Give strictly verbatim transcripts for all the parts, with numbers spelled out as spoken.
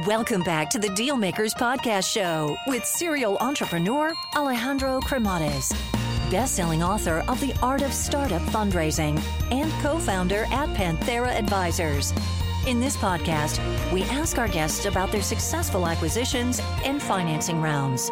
Welcome back to the Dealmakers Podcast Show with serial entrepreneur Alejandro Cremades, best-selling author of The Art of Startup Fundraising and co-founder at Panthera Advisors. In this podcast, we ask our guests about their successful acquisitions and financing rounds.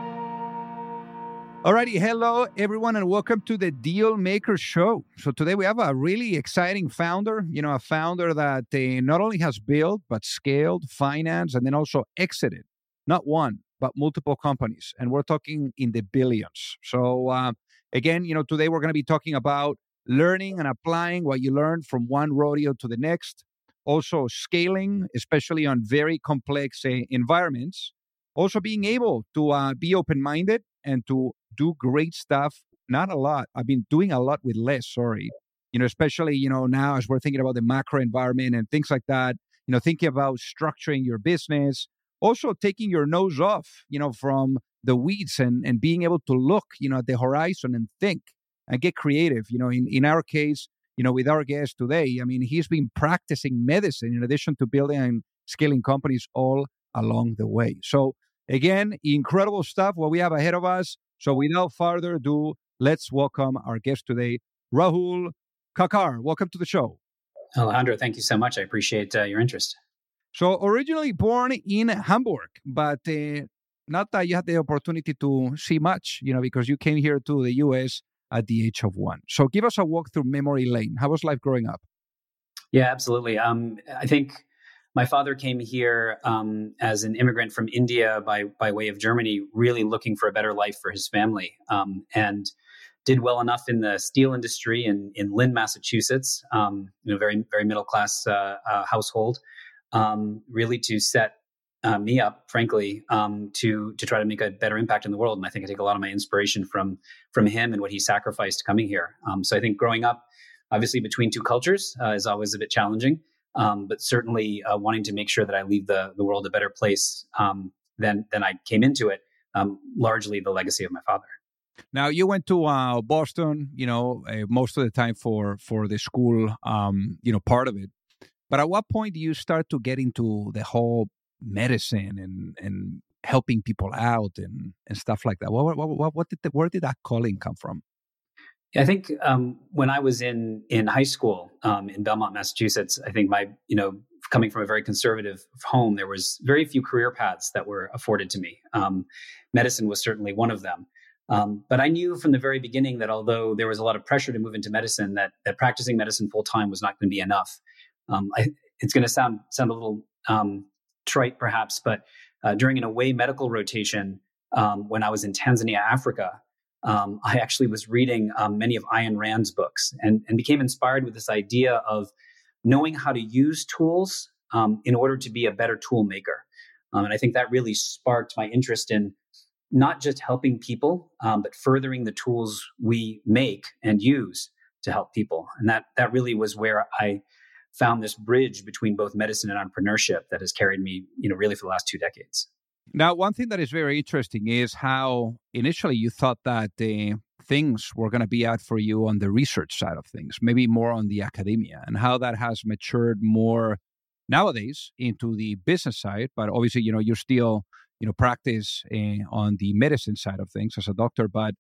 Alrighty, hello everyone, and welcome to the Deal Maker Show. So today we have a really exciting founder, you know, a founder that uh, not only has built, but scaled, financed, and then also exited, not one, but multiple companies. And we're talking in the billions. So uh, again, you know, today we're going to be talking about learning and applying what you learned from one rodeo to the next. Also scaling, especially on very complex uh, environments. Also being able to uh, be open-minded and to do great stuff. Not a lot. I've been doing a lot with less, sorry. You know, especially, you know, now as we're thinking about the macro environment and things like that, you know, thinking about structuring your business, also taking your nose off, you know, from the weeds and, and being able to look, you know, at the horizon and think and get creative. You know, in, in our case, you know, with our guest today, I mean, he's been practicing medicine in addition to building and scaling companies all along the way. So again, incredible stuff, what we have ahead of us. So without further ado, let's welcome our guest today, Rahul Kakkar. Welcome to the show. Alejandro, thank you so much. I appreciate uh, your interest. So originally born in Hamburg, but uh, not that you had the opportunity to see much, you know, because you came here to the U S at the age of one. So give us a walk through memory lane. How was life growing up? Yeah, absolutely. Um, I think my father came here um, as an immigrant from India by by way of Germany, really looking for a better life for his family, um, and did well enough in the steel industry in, in Lynn, Massachusetts, um, you know, very very middle class uh, uh, household, um, really to set uh, me up, frankly, um, to to try to make a better impact in the world. And I think I take a lot of my inspiration from from him and what he sacrificed coming here. Um, so I think growing up, obviously between two cultures, uh, is always a bit challenging. Um, but certainly uh, wanting to make sure that I leave the, the world a better place um, than than I came into it, um, largely the legacy of my father. Now, you went to uh, Boston, you know, uh, most of the time for for the school, um, you know, part of it. But at what point do you start to get into the whole medicine and and helping people out and, and stuff like that? What what what, what did the, where did that calling come from? I think um, when I was in in high school um, in Belmont, Massachusetts, I think my, you know, coming from a very conservative home, there was very few career paths that were afforded to me. Um, medicine was certainly one of them. Um, but I knew from the very beginning that although there was a lot of pressure to move into medicine, that that practicing medicine full time was not going to be enough. Um, I, it's going to sound sound a little um, trite, perhaps, but uh, during an away medical rotation um, when I was in Tanzania, Africa. Um, I actually was reading um, many of Ayn Rand's books and, and became inspired with this idea of knowing how to use tools um, in order to be a better tool maker. Um, and I think that really sparked my interest in not just helping people, um, but furthering the tools we make and use to help people. And that that really was where I found this bridge between both medicine and entrepreneurship that has carried me, you know, really for the last two decades. Now, one thing that is very interesting is how initially you thought that uh, things were going to be out for you on the research side of things, maybe more on the academia, and how that has matured more nowadays into the business side. But obviously, you know, you still, you know, practice uh, on the medicine side of things as a doctor. But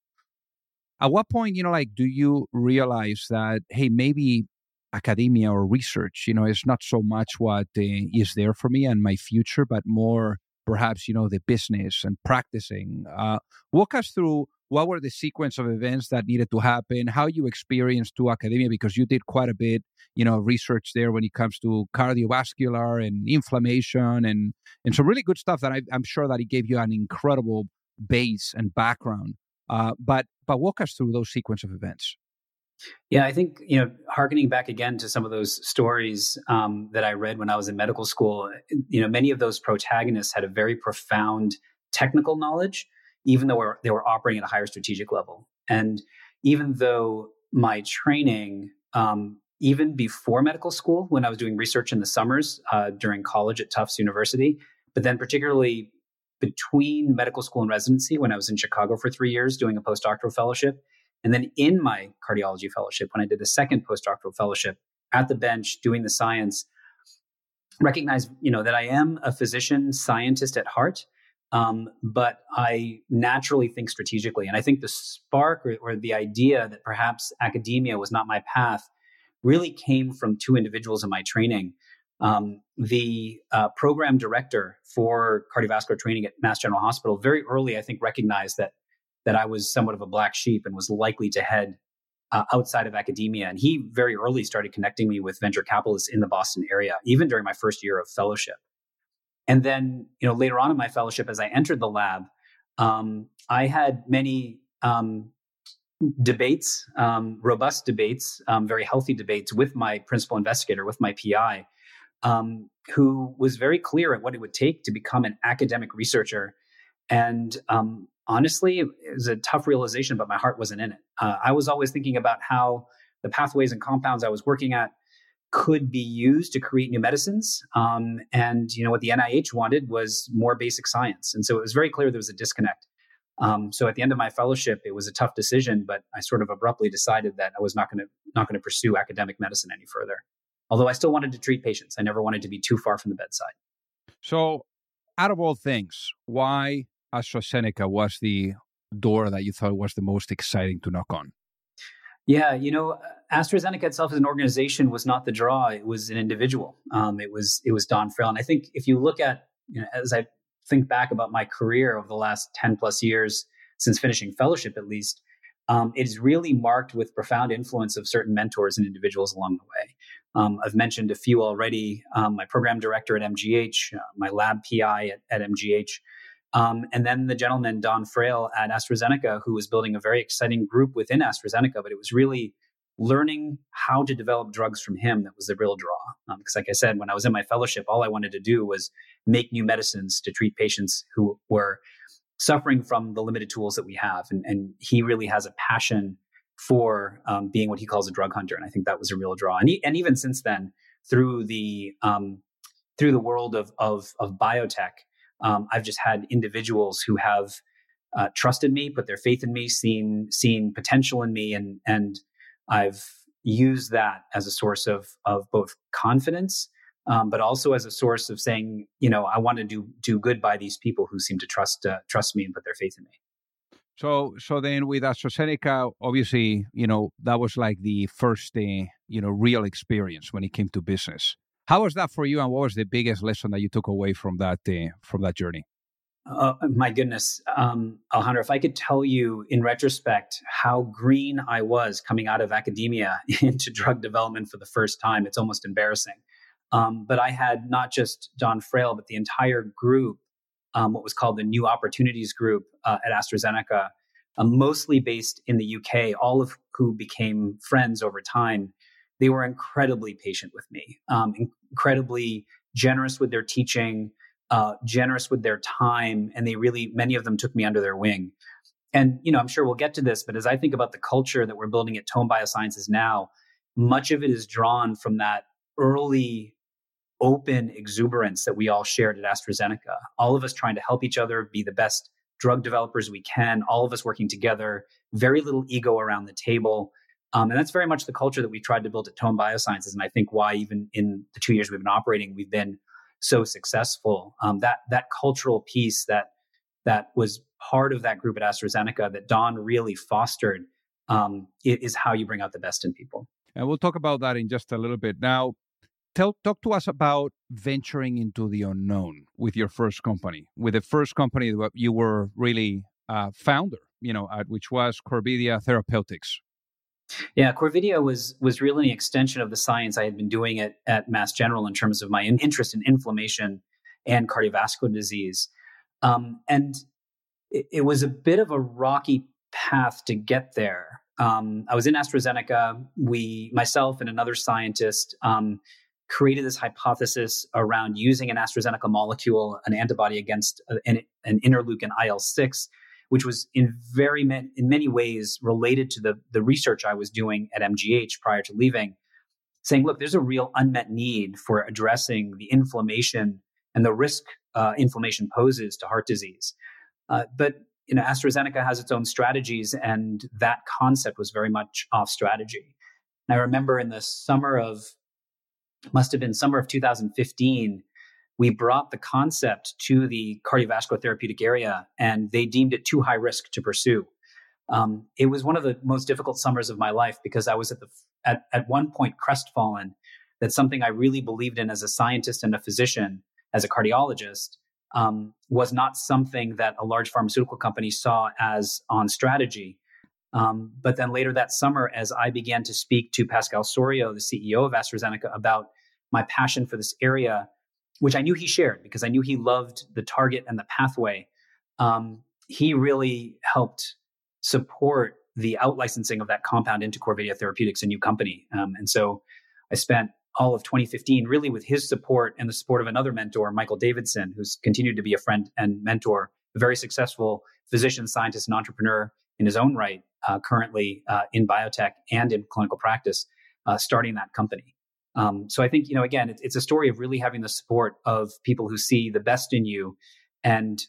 at what point, you know, like, do you realize that, hey, maybe academia or research, you know, is not so much what uh, is there for me and my future, but more perhaps, you know, the business and practicing. Uh, walk us through what were the sequence of events that needed to happen, how you experienced to academia, because you did quite a bit, you know, research there when it comes to cardiovascular and inflammation and, and some really good stuff that I, I'm sure that it gave you an incredible base and background. Uh, but but walk us through those sequence of events. Yeah, I think, you know, hearkening back again to some of those stories um, that I read when I was in medical school, you know, many of those protagonists had a very profound technical knowledge, even though we're, they were operating at a higher strategic level. And even though my training, um, even before medical school, when I was doing research in the summers uh, during college at Tufts University, but then particularly between medical school and residency, when I was in Chicago for three years doing a postdoctoral fellowship, and then in my cardiology fellowship, when I did the second postdoctoral fellowship at the bench doing the science, recognize, you know, that I am a physician scientist at heart, um, but I naturally think strategically. And I think the spark or, or the idea that perhaps academia was not my path really came from two individuals in my training. Um, the uh, program director for cardiovascular training at Mass General Hospital very early, I think, recognized that that I was somewhat of a black sheep and was likely to head uh, outside of academia. And he very early started connecting me with venture capitalists in the Boston area, even during my first year of fellowship. And then, you know, later on in my fellowship, as I entered the lab, um, I had many um, debates, um, robust debates, um, very healthy debates with my principal investigator, with my P I, um, who was very clear at what it would take to become an academic researcher. And um, honestly, it was a tough realization, but my heart wasn't in it. Uh, I was always thinking about how the pathways and compounds I was working at could be used to create new medicines. Um, and, you know, what the N I H wanted was more basic science. And so it was very clear there was a disconnect. Um, so at the end of my fellowship, it was a tough decision, but I sort of abruptly decided that I was not going to not going to pursue academic medicine any further. Although I still wanted to treat patients. I never wanted to be too far from the bedside. So out of all things, why AstraZeneca was the door that you thought was the most exciting to knock on? Yeah, you know, AstraZeneca itself as an organization was not the draw. It was an individual. Um, it was it was Don Frail. And I think if you look at, you know, as I think back about my career over the last ten plus years, since finishing fellowship at least, um, it is really marked with profound influence of certain mentors and individuals along the way. Um, I've mentioned a few already, um, my program director at M G H, uh, my lab P I at, at M G H, um, and then the gentleman, Don Frail at AstraZeneca, who was building a very exciting group within AstraZeneca, but it was really learning how to develop drugs from him that was the real draw. Um, because like I said, when I was in my fellowship, all I wanted to do was make new medicines to treat patients who were suffering from the limited tools that we have. And, and he really has a passion for um, being what he calls a drug hunter. And I think that was a real draw. And, he, and even since then, through the um, through the world of, of, of biotech, um, I've just had individuals who have uh, trusted me, put their faith in me, seen seen potential in me, and and I've used that as a source of of both confidence, um, but also as a source of saying, you know, I want to do do good by these people who seem to trust uh, trust me and put their faith in me. So, so then with AstraZeneca, obviously, you know, that was like the first, uh, you know, real experience when it came to business. How was that for you, and what was the biggest lesson that you took away from that uh, from that journey? Uh, my goodness, um, Alejandro, if I could tell you in retrospect how green I was coming out of academia into drug development for the first time, it's almost embarrassing. Um, but I had not just Don Frail, but the entire group. Um, what was called the New Opportunities Group uh, at AstraZeneca, uh, mostly based in the U K, all of who became friends over time. They were incredibly patient with me, um, incredibly generous with their teaching, uh, generous with their time, and they really, many of them took me under their wing. And, you know, I'm sure we'll get to this, but as I think about the culture that we're building at Tome Biosciences now, much of it is drawn from that early open exuberance that we all shared at AstraZeneca. All of us trying to help each other be the best drug developers we can, all of us working together, very little ego around the table. Um, and that's very much the culture that we tried to build at Tome Biosciences. And I think why even in the two years we've been operating, we've been so successful. Um, that that cultural piece that that was part of that group at AstraZeneca that Don really fostered um, is how you bring out the best in people. And we'll talk about that in just a little bit. Now, Tell, talk to us about venturing into the unknown with your first company, with the first company that you were really uh, founder, you know, at, which was Corvidia Therapeutics. Yeah, Corvidia was was really an extension of the science I had been doing at, at Mass General in terms of my in, interest in inflammation and cardiovascular disease. Um, and it, it was a bit of a rocky path to get there. Um, I was in AstraZeneca. We, myself and another scientist, um, created this hypothesis around using an AstraZeneca molecule, an antibody against an, an interleukin I L six, which was in very ma- in many ways related to the, the research I was doing at M G H prior to leaving, saying, look, there's a real unmet need for addressing the inflammation and the risk uh, inflammation poses to heart disease. Uh, but you know, AstraZeneca has its own strategies, and that concept was very much off strategy. And I remember in the summer of must have been summer of two thousand fifteen, we brought the concept to the cardiovascular therapeutic area, and they deemed it too high risk to pursue. Um, it was one of the most difficult summers of my life because I was at the at, at one point crestfallen that something I really believed in as a scientist and a physician, as a cardiologist, um, was not something that a large pharmaceutical company saw as on strategy. Um, but then later that summer, as I began to speak to Pascal Soriot, the C E O of AstraZeneca, about my passion for this area, which I knew he shared because I knew he loved the target and the pathway, um, he really helped support the out-licensing of that compound into Corvidia Therapeutics, a new company. Um, and so I spent all of twenty fifteen really with his support and the support of another mentor, Michael Davidson, who's continued to be a friend and mentor, a very successful physician, scientist, and entrepreneur in his own right, uh, currently uh, in biotech and in clinical practice, uh, starting that company. Um, so I think, you know, again, it, it's a story of really having the support of people who see the best in you and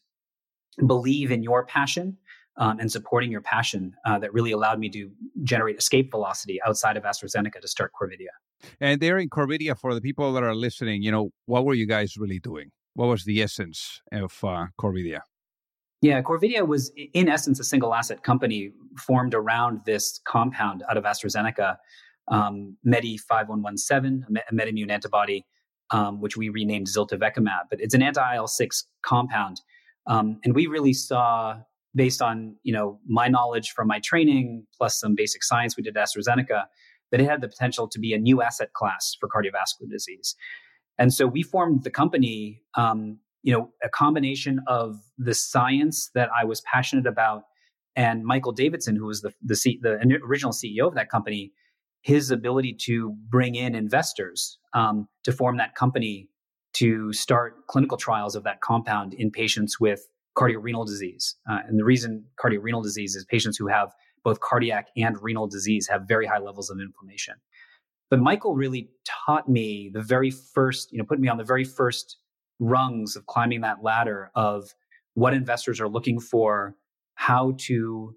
believe in your passion um, and supporting your passion uh, that really allowed me to generate escape velocity outside of AstraZeneca to start Corvidia. And there in Corvidia, for the people that are listening, you know, what were you guys really doing? What was the essence of uh, Corvidia? Yeah, Corvidia was in essence a single asset company formed around this compound out of AstraZeneca, um, Medi five one one seven, a MedImmune antibody, um, which we renamed ziltivekimab. But it's an anti-I L six compound. Um, and we really saw, based on, you know, my knowledge from my training, plus some basic science we did at AstraZeneca, that it had the potential to be a new asset class for cardiovascular disease. And so we formed the company, um, you know, a combination of the science that I was passionate about and Michael Davidson, who was the the, C, the original C E O of that company, his ability to bring in investors um, to form that company to start clinical trials of that compound in patients with cardiorenal disease. Uh, and the reason cardiorenal disease is patients who have both cardiac and renal disease have very high levels of inflammation. But Michael really taught me the very first, you know, put me on the very first rungs of climbing that ladder of what investors are looking for, how to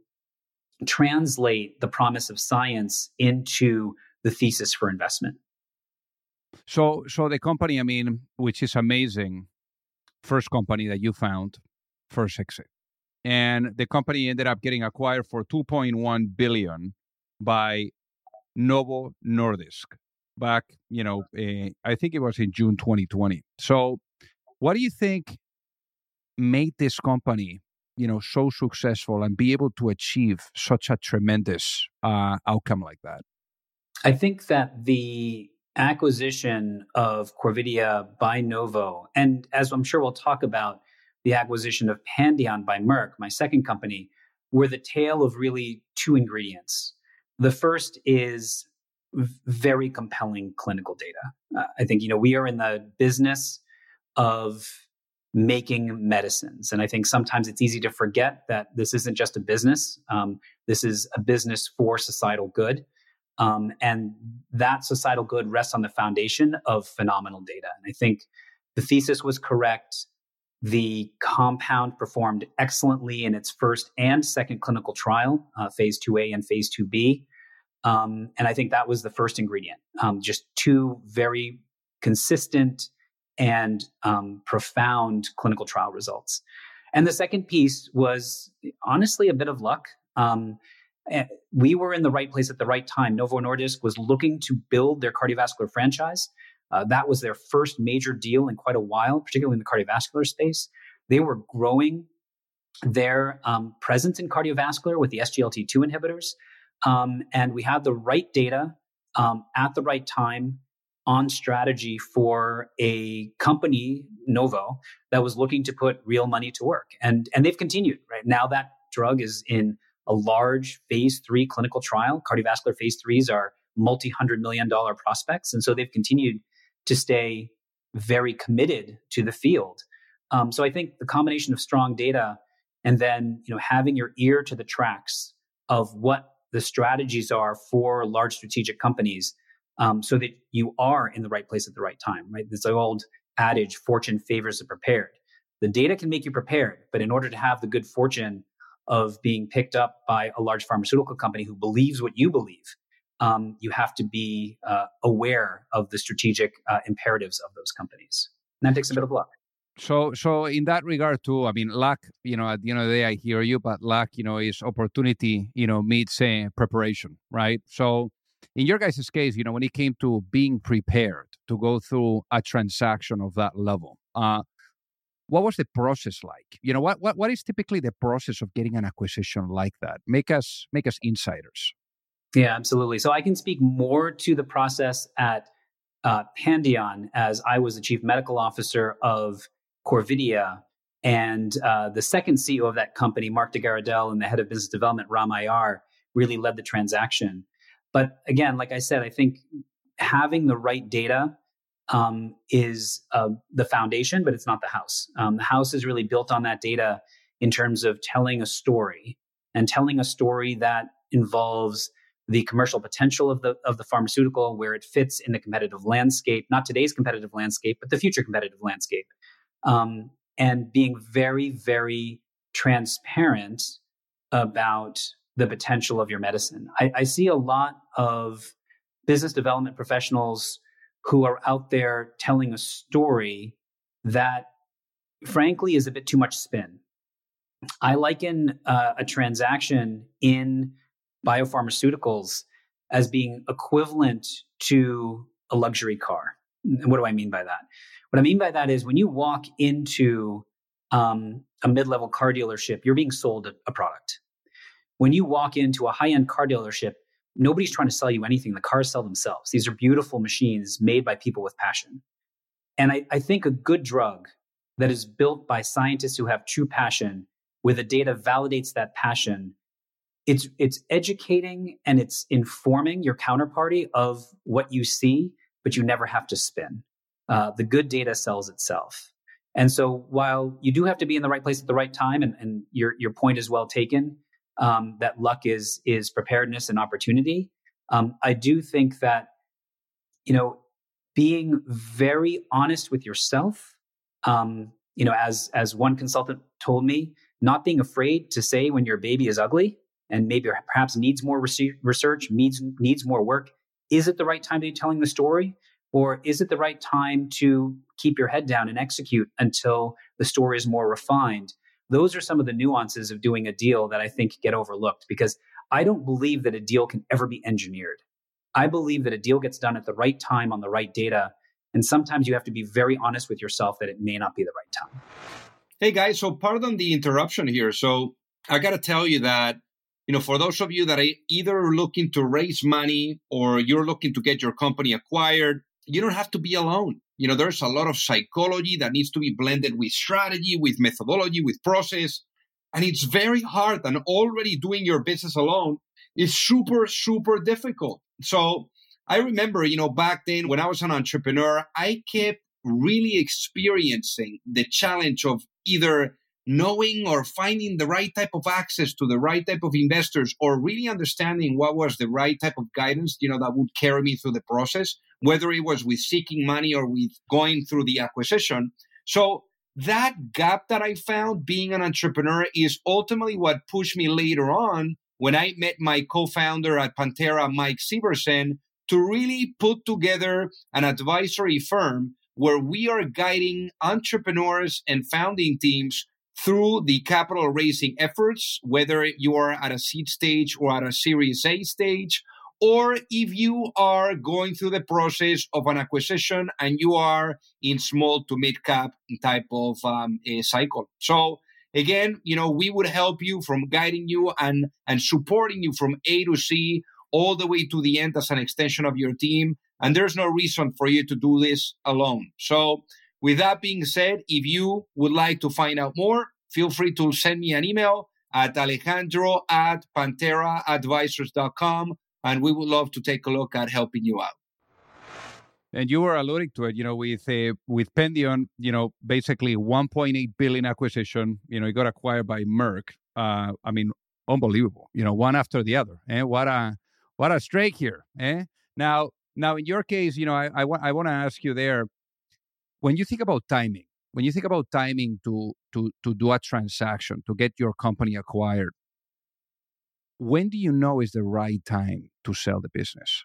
translate the promise of science into the thesis for investment. So, so the company, I mean, which is amazing, first company that you found, first exit. And the company ended up getting acquired for two point one billion dollars by Novo Nordisk back, you know, uh, I think it was in June twenty twenty. So what do you think made this company, you know, so successful and be able to achieve such a tremendous uh, outcome like that? I think that the acquisition of Corvidia by Novo, and as I'm sure we'll talk about, the acquisition of Pandion by Merck, my second company, were the tale of really two ingredients. The first is very compelling clinical data. Uh, I think, you know, we are in the business of making medicines. And I think sometimes it's easy to forget that this isn't just a business. Um, this is a business for societal good. Um, and that societal good rests on the foundation of phenomenal data. And I think the thesis was correct. The compound performed excellently in its first and second clinical trial, uh, phase two A and phase two B. Um, and I think that was the first ingredient, um, just two very consistent and um, profound clinical trial results. And the second piece was honestly a bit of luck. Um, we were in the right place at the right time. Novo Nordisk was looking to build their cardiovascular franchise. Uh, that was their first major deal in quite a while, particularly in the cardiovascular space. They were growing their um, presence in cardiovascular with the S G L T two inhibitors. Um, and we had the right data um, at the right time on strategy for a company, Novo, that was looking to put real money to work. And, and they've continued, right? Now that drug is in a large phase three clinical trial. Cardiovascular phase threes are multi-hundred million dollar prospects. And so they've continued to stay very committed to the field. Um, so I think the combination of strong data and then, you know, having your ear to the tracks of what the strategies are for large strategic companies, um, so that you are in the right place at the right time, right? This old adage, fortune favors the prepared. The data can make you prepared, but in order to have the good fortune of being picked up by a large pharmaceutical company who believes what you believe, um, you have to be uh, aware of the strategic uh, imperatives of those companies. And that takes a bit of luck. So, so in that regard too, I mean, luck, you know, at the end of the day, I hear you, but luck, you know, is opportunity, you know, meets uh, preparation, right? So in your guys' case, you know, when it came to being prepared to go through a transaction of that level, uh, what was the process like? You know, what, what, what is typically the process of getting an acquisition like that? Make us, make us insiders. Yeah, absolutely. So I can speak more to the process at uh, Pandion, as I was the chief medical officer of Corvidia, and uh, the second C E O of that company, Mark DeGaradel, and the head of business development, Ram Ayar, really led the transaction. But again, like I said, I think having the right data um, is uh, the foundation, but it's not the house. Um, the house is really built on that data in terms of telling a story, and telling a story that involves the commercial potential of the of the pharmaceutical, where it fits in the competitive landscape, not today's competitive landscape, but the future competitive landscape. Um, and being very, very transparent about the potential of your medicine. I, I see a lot of business development professionals who are out there telling a story that, frankly, is a bit too much spin. I liken uh, a transaction in biopharmaceuticals as being equivalent to a luxury car. And what do I mean by that? What I mean by that is when you walk into um, a mid-level car dealership, you're being sold a, a product. When you walk into a high-end car dealership, nobody's trying to sell you anything. The cars sell themselves. These are beautiful machines made by people with passion. And I, I think a good drug that is built by scientists who have true passion, where the data validates that passion, it's it's educating and it's informing your counterparty of what you see, but you never have to spin. Uh, the good data sells itself. And so while you do have to be in the right place at the right time, and, and your your point is well taken, um, that luck is is preparedness and opportunity, um, I do think that, you know, being very honest with yourself, um, you know, as as one consultant told me, not being afraid to say when your baby is ugly and maybe perhaps needs more research, needs needs more work. Is it the right time to be telling the story? Or is it the right time to keep your head down and execute until the story is more refined? Those are some of the nuances of doing a deal that I think get overlooked, because I don't believe that a deal can ever be engineered. I believe that a deal gets done at the right time on the right data. And sometimes you have to be very honest with yourself that it may not be the right time. Hey guys, so pardon the interruption here. So I got to tell you that, you know, for those of you that are either looking to raise money or you're looking to get your company acquired, you don't have to be alone. You know, there's a lot of psychology that needs to be blended with strategy, with methodology, with process. And it's very hard. And already doing your business alone is super, super difficult. So I remember, you know, back then when I was an entrepreneur, I kept really experiencing the challenge of either knowing or finding the right type of access to the right type of investors, or really understanding what was the right type of guidance, you know, that would carry me through the process, whether it was with seeking money or with going through the acquisition. So that gap that I found being an entrepreneur is ultimately what pushed me later on when I met my co-founder at Pantera, Mike Severson, to really put together an advisory firm where we are guiding entrepreneurs and founding teams through the capital raising efforts, whether you are at a seed stage or at a Series A stage, or if you are going through the process of an acquisition and you are in small to mid cap type of um, a cycle. So again, you know, we would help you from guiding you and, and supporting you from A to C all the way to the end as an extension of your team. And there's no reason for you to do this alone. So with that being said, if you would like to find out more, feel free to send me an email at Alejandro at Pantera Advisors dot com, and we would love to take a look at helping you out. And you were alluding to it, you know, with uh, with Pandion, you know, basically one point eight billion acquisition. You know, it got acquired by Merck. Uh, I mean, unbelievable. You know, one after the other. Eh? What a what a streak here. Eh? Now, now in your case, you know, I I, wa- I want to ask you there. When you think about timing, when you think about timing to to to do a transaction, to get your company acquired, when do you know is the right time to sell the business?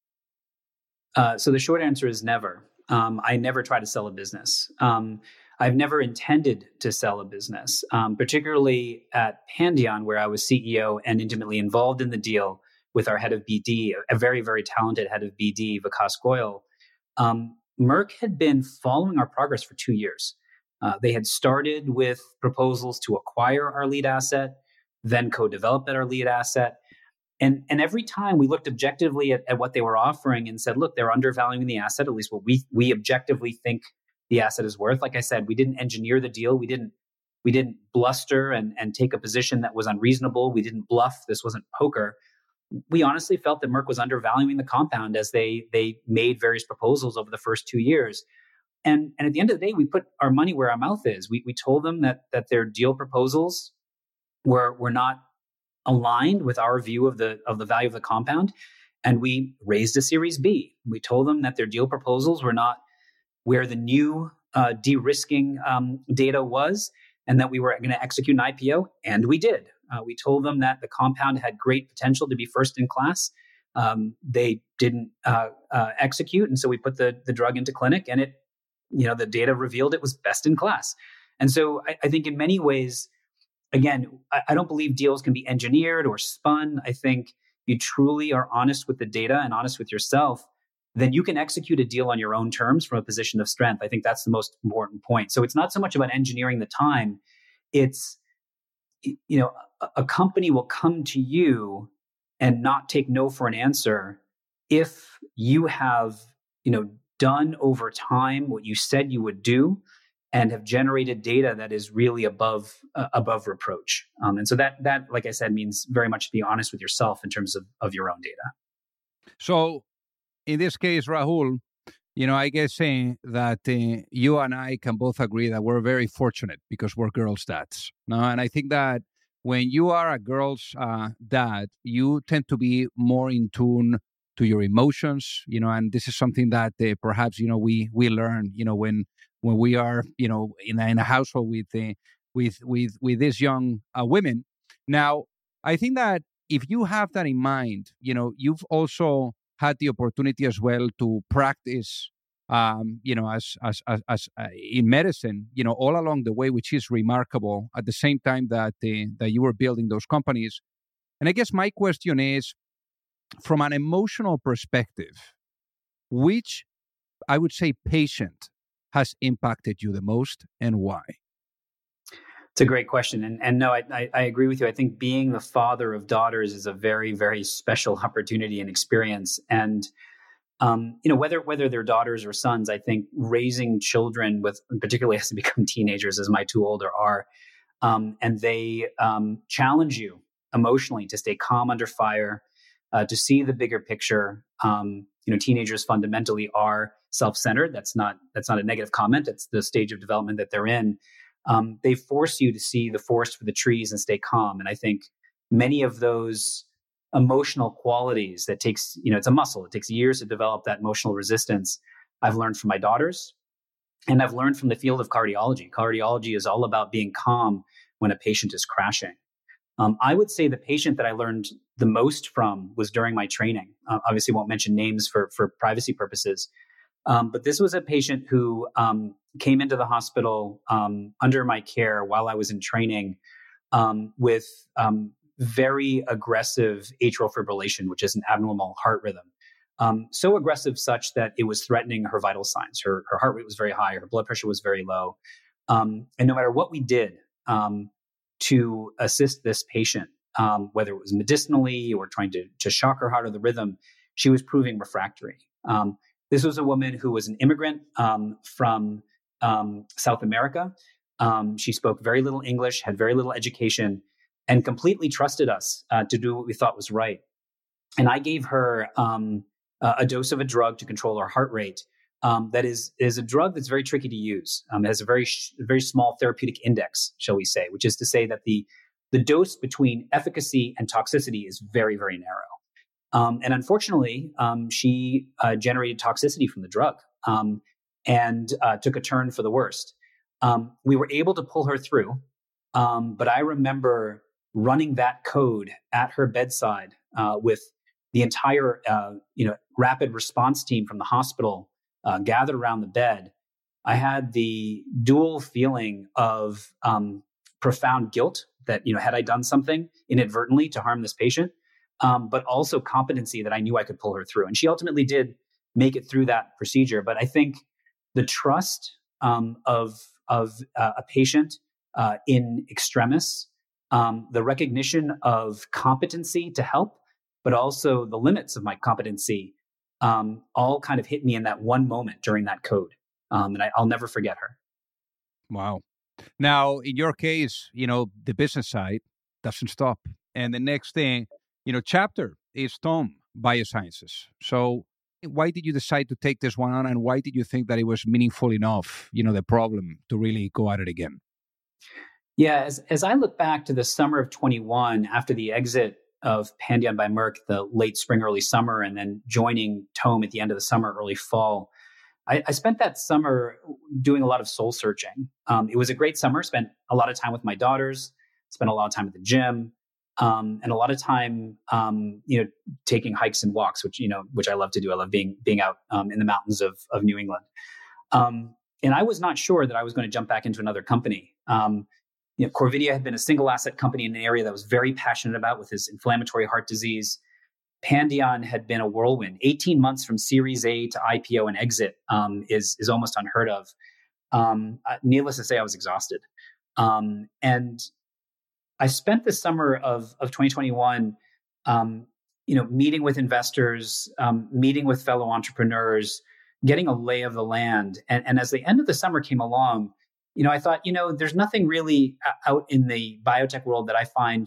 Uh, so the short answer is never. Um, I never try to sell a business. Um, I've never intended to sell a business, um, particularly at Pandion, where I was C E O and intimately involved in the deal with our head of B D, a very, very talented head of B D, Vikas Goyal. Um, Merck had been following our progress for two years. Uh, they had started with proposals to acquire our lead asset, then co-develop our lead asset. And, and every time we looked objectively at, at what they were offering and said, look, they're undervaluing the asset, at least what we we objectively think the asset is worth. Like I said, we didn't engineer the deal. We didn't we didn't bluster and, and take a position that was unreasonable. We didn't bluff. This wasn't poker. We honestly felt that Merck was undervaluing the compound as they they made various proposals over the first two years. And, and at the end of the day, we put our money where our mouth is. We we told them that that their deal proposals were were not aligned with our view of the of the value of the compound, and we raised a Series B. We told them that their deal proposals were not where the new uh, de-risking um, data was, and that we were going to execute an I P O, and we did. Uh, we told them that the compound had great potential to be first in class. Um, they didn't uh, uh, execute, and so we put the the drug into clinic, and it, you know, the data revealed it was best in class. And so I, I think in many ways, again, I, I don't believe deals can be engineered or spun. I think you truly are honest with the data and honest with yourself, then you can execute a deal on your own terms from a position of strength. I think that's the most important point. So it's not so much about engineering the time. It's, you know, a, a company will come to you and not take no for an answer if you have, you know, done over time what you said you would do and have generated data that is really above uh, above reproach. Um, and so that, that, like I said, means very much to be honest with yourself in terms of, of your own data. So in this case, Rahul, you know, I guess saying that uh, you and I can both agree that we're very fortunate because we're girls' dads. No? And I think that when you are a girl's uh, dad, you tend to be more in tune to your emotions, you know, and this is something that uh, perhaps, you know, we we learn, you know, when when we are, you know, in a, in a household with uh, with with with these young uh, women. Now, I think that if you have that in mind, you know, you've also had the opportunity as well to practice, um, you know, as as as, as uh, in medicine, you know, all along the way, which is remarkable. At the same time that uh, that you were building those companies, and I guess my question is, from an emotional perspective, which I would say patient has impacted you the most and why? It's a great question. And, and no, I, I, I agree with you. I think being the father of daughters is a very, very special opportunity and experience. And, um, you know, whether whether they're daughters or sons, I think raising children with, particularly as they become teenagers, as my two older are, um, and they um, challenge you emotionally to stay calm under fire, uh, to see the bigger picture. Um, you know, teenagers fundamentally are self-centered. That's not that's not a negative comment. It's the stage of development that they're in. Um, they force you to see the forest for the trees and stay calm. And I think many of those emotional qualities that takes, you know, it's a muscle. It takes years to develop that emotional resistance. I've learned from my daughters, and I've learned from the field of cardiology. Cardiology is all about being calm when a patient is crashing. Um, I would say the patient that I learned the most from was during my training. Uh, obviously, won't mention names for for privacy purposes. Um, but this was a patient who um, came into the hospital um, under my care while I was in training um, with um, very aggressive atrial fibrillation, which is an abnormal heart rhythm. Um, so aggressive such that it was threatening her vital signs. Her, her heart rate was very high. Her blood pressure was very low. Um, and no matter what we did um, to assist this patient, um, whether it was medicinally or trying to, to shock her heart or the rhythm, she was proving refractory. Um, This was a woman who was an immigrant um, from um, South America. Um, she spoke very little English, had very little education, and completely trusted us uh, to do what we thought was right. And I gave her um, a dose of a drug to control her heart rate. Um, that is is a drug that's very tricky to use. Um, it has a very sh- very small therapeutic index, shall we say, which is to say that the the dose between efficacy and toxicity is very, very narrow. Um, and unfortunately, um, she uh, generated toxicity from the drug um, and uh, took a turn for the worst. Um, we were able to pull her through, um, but I remember running that code at her bedside uh, with the entire uh, you know rapid response team from the hospital uh, gathered around the bed, I had the dual feeling of um, profound guilt that, you know, had I done something inadvertently to harm this patient, um, but also competency that I knew I could pull her through. And she ultimately did make it through that procedure. But I think the trust um, of of uh, a patient uh, in extremis, um, the recognition of competency to help, but also the limits of my competency, um, all kind of hit me in that one moment during that code. Um, and I, I'll never forget her. Wow. Now, in your case, you know, the business side doesn't stop. And the next thing, you know, chapter is Tome Biosciences. So why did you decide to take this one on, and why did you think that it was meaningful enough, you know, the problem to really go at it again? Yeah, as, as I look back to the summer of twenty-one, after the exit of Pandion by Merck, the late spring, early summer, and then joining Tome at the end of the summer, early fall, I, I spent that summer doing a lot of soul searching. Um, it was a great summer, spent a lot of time with my daughters, spent a lot of time at the gym, um, and a lot of time, um, you know, taking hikes and walks, which, you know, which I love to do. I love being, being out um, in the mountains of, of New England. Um, and I was not sure that I was going to jump back into another company. Um, you know, Corvidia had been a single asset company in an area that I was very passionate about with his inflammatory heart disease. Pandion had been a whirlwind. eighteen months from Series A to I P O and exit um, is is almost unheard of. Um, uh, needless to say, I was exhausted. Um, and I spent the summer of, of twenty twenty-one, um, you know, meeting with investors, um, meeting with fellow entrepreneurs, getting a lay of the land. And, and as the end of the summer came along, you know, I thought, you know, there's nothing really out in the biotech world that I find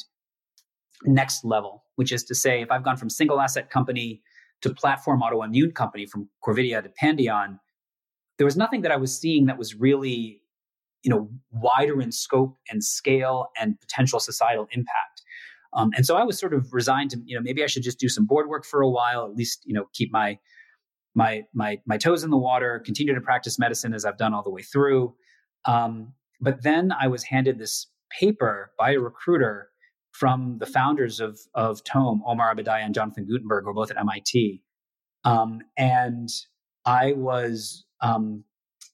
next level, which is to say, if I've gone from single asset company to platform autoimmune company, from Corvidia to Pandion, there was nothing that I was seeing that was really, you know, wider in scope and scale and potential societal impact. Um, and so I was sort of resigned to, you know, maybe I should just do some board work for a while, at least, you know, keep my my my my toes in the water, continue to practice medicine as I've done all the way through. Um, but then I was handed this paper by a recruiter from the founders of, of Tome, Omar Abadaya and Jonathan Gutenberg, who are both at M I T. Um, and I was, um,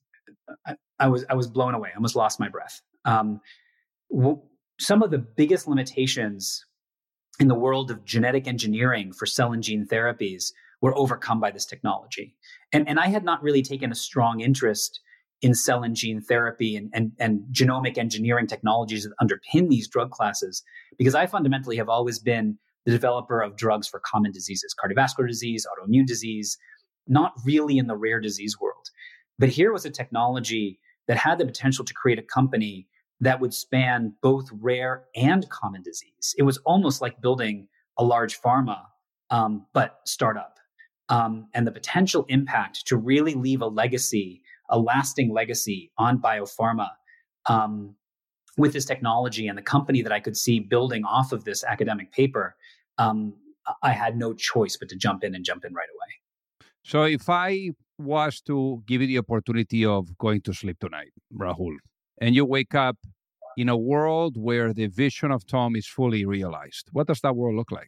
I, I was, I was blown away. I almost lost my breath. Um, w- some of the biggest limitations in the world of genetic engineering for cell and gene therapies were overcome by this technology. And, and I had not really taken a strong interest in cell and gene therapy and, and, and genomic engineering technologies that underpin these drug classes, because I fundamentally have always been the developer of drugs for common diseases, cardiovascular disease, autoimmune disease, not really in the rare disease world. But here was a technology that had the potential to create a company that would span both rare and common disease. It was almost like building a large pharma, um, but startup. Um, and the potential impact to really leave a legacy, a lasting legacy on biopharma um, with this technology and the company that I could see building off of this academic paper, um, I had no choice but to jump in and jump in right away. So if I was to give you the opportunity of going to sleep tonight, Rahul, and you wake up in a world where the vision of Tome is fully realized, what does that world look like?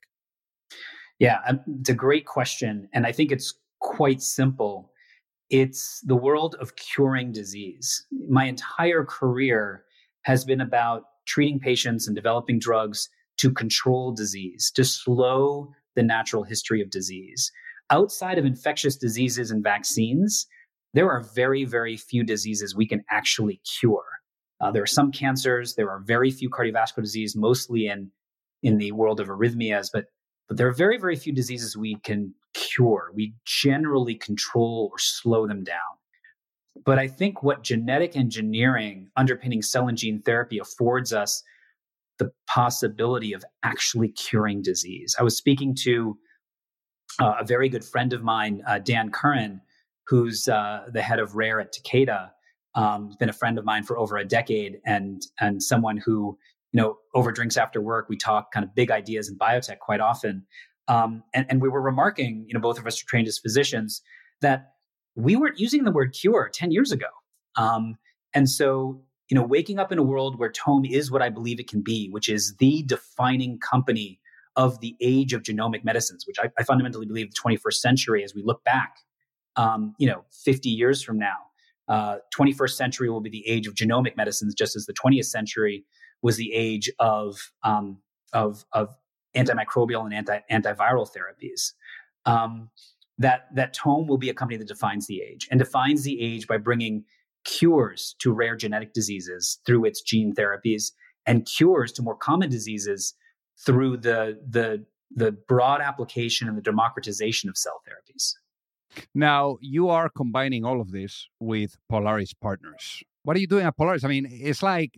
Yeah, it's a great question. And I think it's quite simple. It's the world of curing disease. My entire career has been about treating patients and developing drugs to control disease, to slow the natural history of disease. Outside of infectious diseases and vaccines, there are very, very few diseases we can actually cure. Uh, there are some cancers, there are very few cardiovascular disease, mostly in, in the world of arrhythmias, but But there are very, very few diseases we can cure. We generally control or slow them down. But I think what genetic engineering underpinning cell and gene therapy affords us the possibility of actually curing disease. I was speaking to uh, a very good friend of mine, uh, Dan Curran, who's uh, the head of Rare at Takeda. Um, he's been a friend of mine for over a decade, and and someone who, you know, over drinks after work, we talk kind of big ideas in biotech quite often. Um, and, and we were remarking, you know, both of us are trained as physicians, that we weren't using the word cure ten years ago. Um, and so you know, waking up in a world where Tome is what I believe it can be, which is the defining company of the age of genomic medicines, which I, I fundamentally believe the twenty-first century, as we look back, um, you know, fifty years from now, uh, twenty-first century will be the age of genomic medicines, just as the twentieth century was the age of um, of, of antimicrobial and anti antiviral therapies. Um, that that Tome will be a company that defines the age and defines the age by bringing cures to rare genetic diseases through its gene therapies and cures to more common diseases through the the the broad application and the democratization of cell therapies. Now, you are combining all of this with Polaris Partners. What are you doing at Polaris? I mean, it's like,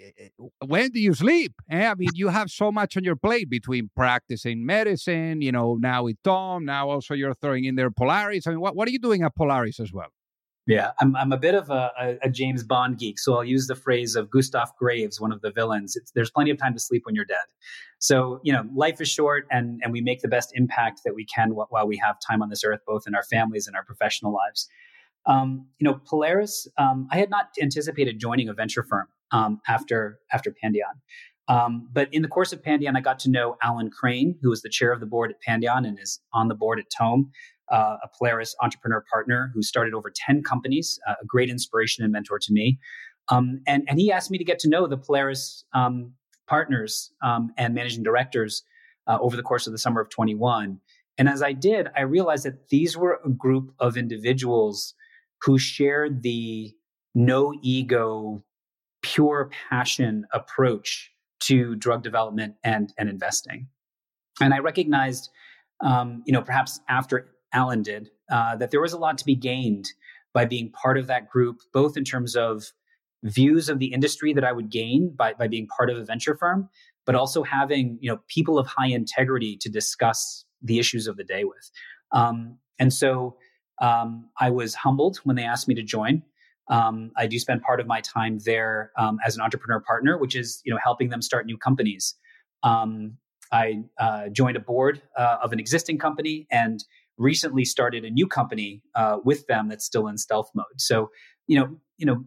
when do you sleep? Eh? I mean, you have so much on your plate between practicing medicine, you know, now with Tom, now also you're throwing in there Polaris. I mean, what, what are you doing at Polaris as well? Yeah, I'm I'm a bit of a, a, a James Bond geek, so I'll use the phrase of Gustav Graves, one of the villains. It's, there's plenty of time to sleep when you're dead. So, you know, life is short, and and we make the best impact that we can while, while we have time on this earth, both in our families and our professional lives. Um, you know, Polaris, um, I had not anticipated joining a venture firm um, after after Pandion. Um, but in the course of Pandion, I got to know Alan Crane, who was the chair of the board at Pandion and is on the board at Tome. Uh, a Polaris entrepreneur partner who started over ten companies, uh, a great inspiration and mentor to me. Um, and, and he asked me to get to know the Polaris um, partners um, and managing directors uh, over the course of the summer of twenty-one. And as I did, I realized that these were a group of individuals who shared the no ego, pure passion approach to drug development and, and investing. And I recognized, um, you know, perhaps after Alan did, uh, that there was a lot to be gained by being part of that group, both in terms of views of the industry that I would gain by, by being part of a venture firm, but also having, you know, people of high integrity to discuss the issues of the day with. Um, and so um, I was humbled when they asked me to join. Um, I do spend part of my time there um, as an entrepreneur partner, which is, you know, helping them start new companies. Um, I uh, joined a board uh, of an existing company and recently started a new company uh, with them that's still in stealth mode. So, you know, you know,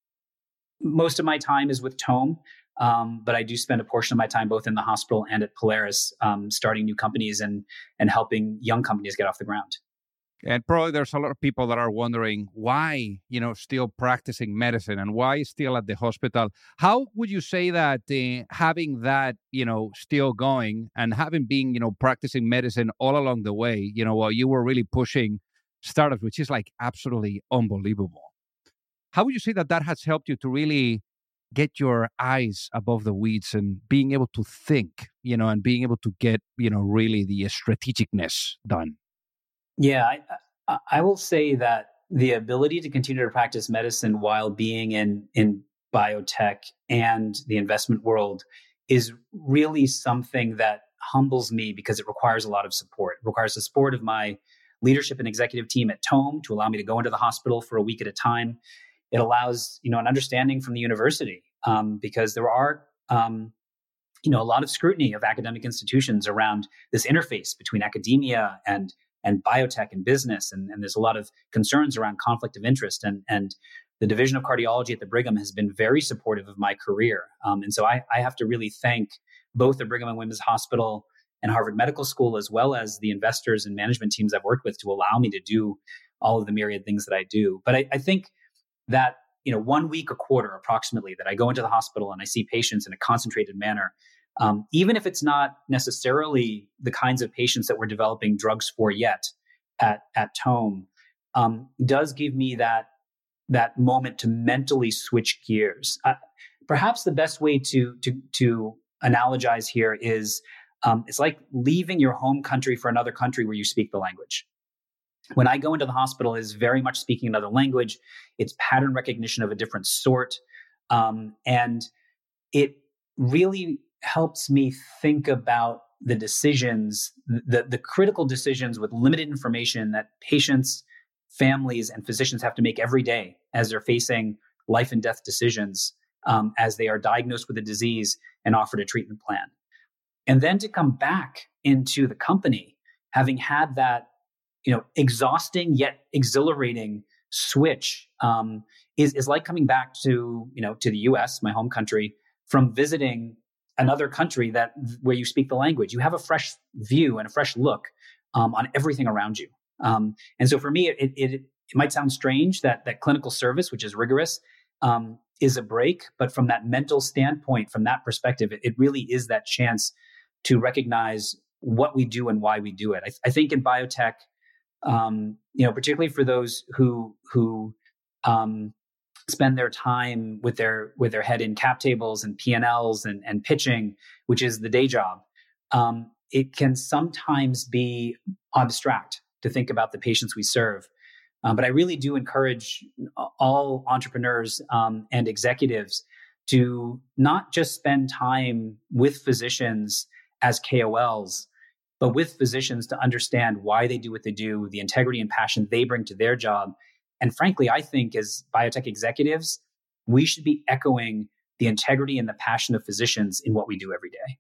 most of my time is with Tome, um, but I do spend a portion of my time both in the hospital and at Polaris, um, starting new companies and and helping young companies get off the ground. And probably there's a lot of people that are wondering why, you know, still practicing medicine and why still at the hospital. How would you say that uh, having that, you know, still going and having been, you know, practicing medicine all along the way, you know, while you were really pushing startups, which is like absolutely unbelievable. How would you say that that has helped you to really get your eyes above the weeds and being able to think, you know, and being able to get, you know, really the strategicness done? Yeah, I, I will say that the ability to continue to practice medicine while being in, in biotech and the investment world is really something that humbles me because it requires a lot of support. It requires the support of my leadership and executive team at Tome to allow me to go into the hospital for a week at a time. It allows, you know, an understanding from the university um, because there are, um, you know, a lot of scrutiny of academic institutions around this interface between academia and and biotech and business. And, and there's a lot of concerns around conflict of interest. And, and the Division of Cardiology at the Brigham has been very supportive of my career. Um, and so I, I have to really thank both the Brigham and Women's Hospital and Harvard Medical School, as well as the investors and management teams I've worked with to allow me to do all of the myriad things that I do. But I, I think that, you know, one week a quarter approximately that I go into the hospital and I see patients in a concentrated manner, Um, even if it's not necessarily the kinds of patients that we're developing drugs for yet at, at Tome, um, does give me that, that moment to mentally switch gears. Uh, perhaps the best way to, to, to analogize here is um, it's like leaving your home country for another country where you speak the language. When I go into the hospital, it is very much speaking another language. It's pattern recognition of a different sort. Um, and it really helps me think about the decisions, the, the critical decisions with limited information that patients, families, and physicians have to make every day as they're facing life and death decisions um, as they are diagnosed with a disease and offered a treatment plan. And then to come back into the company, having had that, you know, exhausting yet exhilarating switch um, is, is like coming back to, you know, to the U S, my home country, from visiting another country that where you speak the language. You have a fresh view and a fresh look um, on everything around you. Um, and so for me, it, it, it might sound strange that that clinical service, which is rigorous, um, is a break. But from that mental standpoint, from that perspective, it, it really is that chance to recognize what we do and why we do it. I, I think in biotech, um, you know, particularly for those who who um, spend their time with their with their head in cap tables and P and Ls and, and pitching, which is the day job, um, it can sometimes be abstract to think about the patients we serve. Um, but I really do encourage all entrepreneurs um, and executives to not just spend time with physicians as K O Ls, but with physicians to understand why they do what they do, the integrity and passion they bring to their job. And frankly, I think as biotech executives, we should be echoing the integrity and the passion of physicians in what we do every day.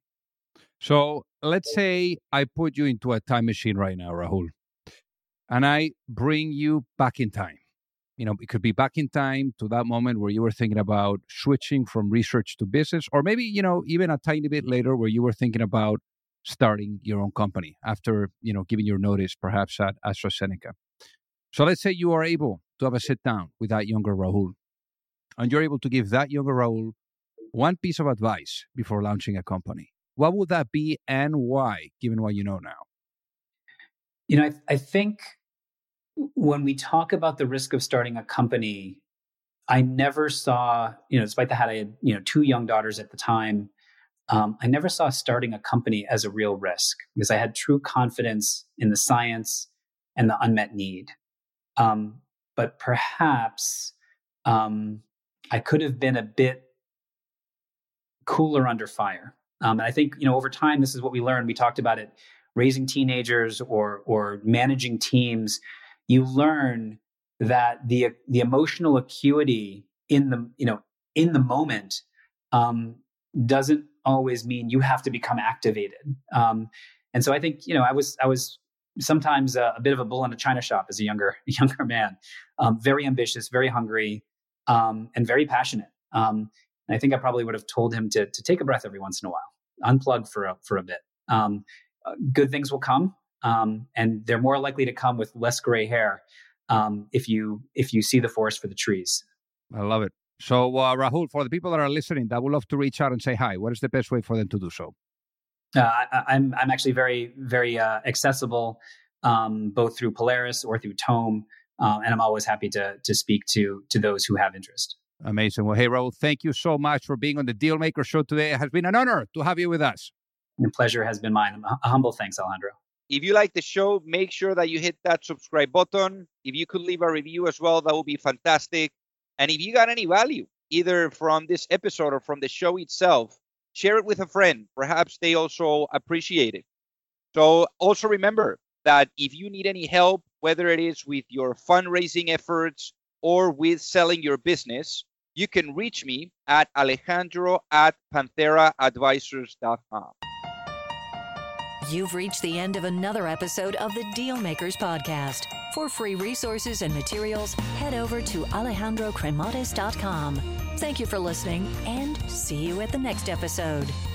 So let's say I put you into a time machine right now, Rahul, and I bring you back in time. You know, it could be back in time to that moment where you were thinking about switching from research to business, or maybe, you know, even a tiny bit later where you were thinking about starting your own company after, you know, giving your notice perhaps at AstraZeneca. So let's say you are able to have a sit down with that younger Rahul, and you're able to give that younger Rahul one piece of advice before launching a company. What would that be and why, given what you know now? You know, I, I think when we talk about the risk of starting a company, I never saw, you know, despite the fact I had, you know, two young daughters at the time, um, I never saw starting a company as a real risk because I had true confidence in the science and the unmet need. Um, but perhaps um, I could have been a bit cooler under fire. Um, and I think, you know, over time, this is what we learned. We talked about it, raising teenagers or or managing teams. You learn that the the emotional acuity in the, you know, in the moment um, doesn't always mean you have to become activated. Um, and so I think, you know, I was I was sometimes a, a bit of a bull in a china shop as a younger younger man, um, very ambitious, very hungry, um, and very passionate. Um, and I think I probably would have told him to to take a breath every once in a while, unplug for a, for a bit. Um, uh, good things will come, um, and they're more likely to come with less gray hair um, if you if you see the forest for the trees. I love it. So, uh, Rahul, for the people that are listening that would love to reach out and say hi, what is the best way for them to do so? Uh, I, I'm I'm actually very very uh, accessible, um, both through Polaris or through Tome, uh, and I'm always happy to to speak to to those who have interest. Amazing. Well, hey, Rahul, thank you so much for being on the Dealmaker Show today. It has been an honor to have you with us. The pleasure has been mine. A humble thanks, Alejandro. If you like the show, make sure that you hit that subscribe button. If you could leave a review as well, that would be fantastic. And if you got any value, either from this episode or from the show itself, share it with a friend. Perhaps they also appreciate it. So also remember that if you need any help, whether it is with your fundraising efforts or with selling your business, you can reach me at Alejandro at Panthera Advisors dot com. You've reached the end of another episode of the Dealmakers Podcast. For free resources and materials, head over to Alejandro Cremades dot com. Thank you for listening, and see you at the next episode.